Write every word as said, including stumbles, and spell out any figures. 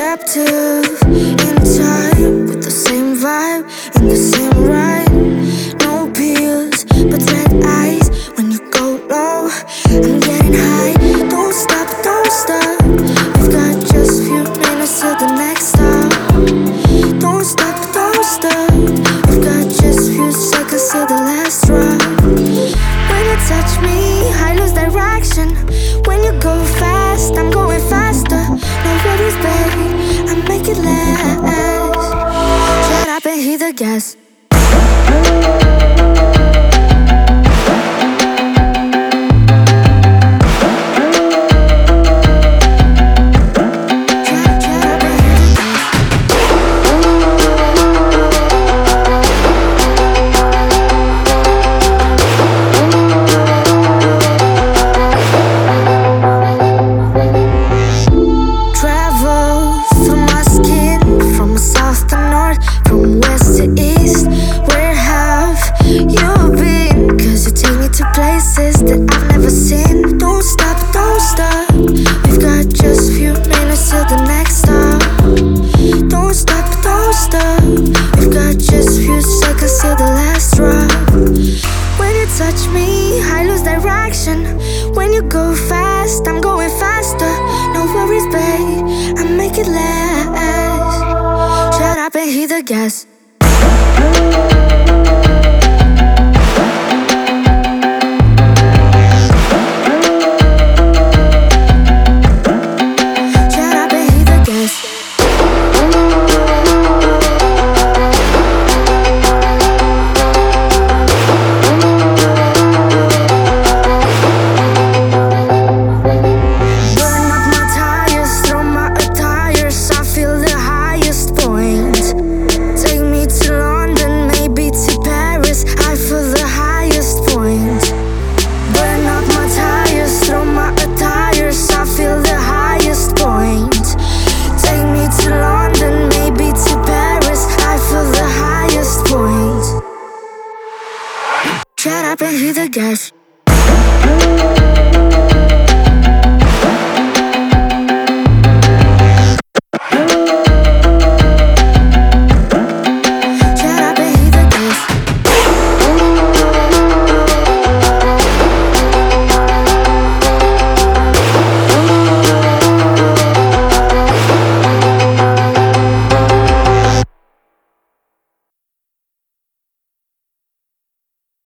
captive in time, with the same vibe, in the same ride. No pills, but red eyes when you go low. I'm getting high, don't stop, don't stop. We've got just few minutes till the next stop. Don't stop, don't stop. We've got just few seconds till the last drop. When you touch me, I lose direction. When you go fast, I'm going faster. No worries, baby, I make it last. Shut up and hit the gas. From west to east, where have you been? Cause you take me to places that I've never seen. Don't stop, don't stop. We've got just few minutes till the next stop. Don't stop, don't stop. We've got just few seconds till the last drop. When you touch me, I lose direction. When you go fast, I'm going faster. No worries, babe, I make it last. Shut up and hit the gas.